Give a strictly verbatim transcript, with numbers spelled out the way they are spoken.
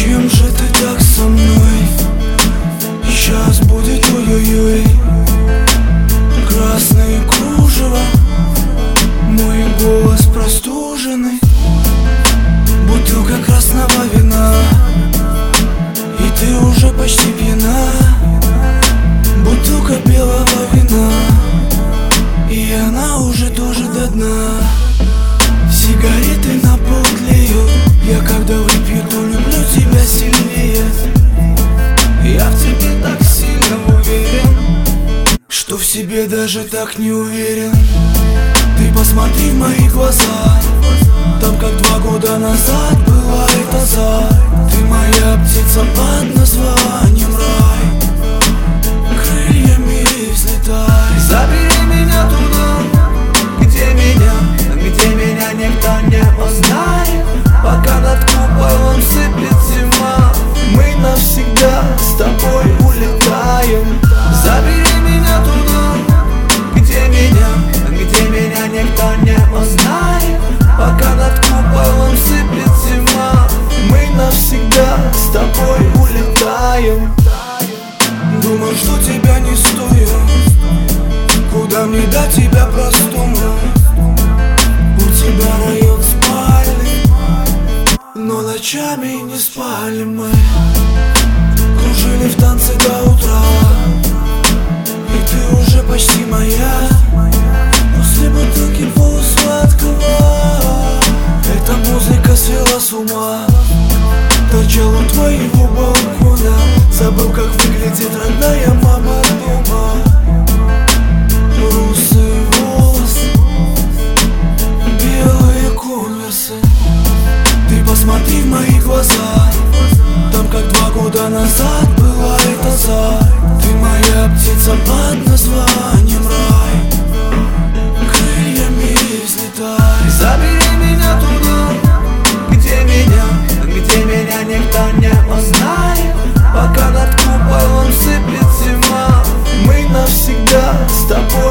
Зачем же ты так со мной? Сейчас будет ой-ой-ой. Красные кружева, мой голос простуженный. Бутылка красного вина, и ты уже почти пьяна. Бутылка белого вина, и она уже тоже до дна. Сигареты на пол тлеют. Я когда выпью, то люблю тебя сильнее. Я в тебе так сильно уверен, что в себе даже так не уверен. Ты посмотри в мои глаза, там как два года назад была эта за. Ты моя птица под названием рай, крыльями взлетай. Забери меня туда, где меня, где меня никто не узнает. Пока над куполом сыплет зима, мы навсегда с тобой улетаем. Забери меня туда, где меня, где меня никто не узнает. Пока над куполом сыплет зима, мы навсегда с тобой улетаем. Думал, что тебя не стою, куда мне до тебя простому. У тебя район спальный, но ночами не спали мы. Кружили в танце до утра, и ты уже почти моя. После бутылки полусладкого эта музыка свела с ума. Торчал у твоего балкона, забыл, как выглядит родная мама дома. Русые волосы, белые конверсы. Ты посмотри в мои глаза, там как два года назад была эта за. Ты моя птица под названием рай, крыльями взлетай. Забери меня туда, где меня, где меня никто не узнает. Пока над куполом сыплет зима, мы навсегда с тобой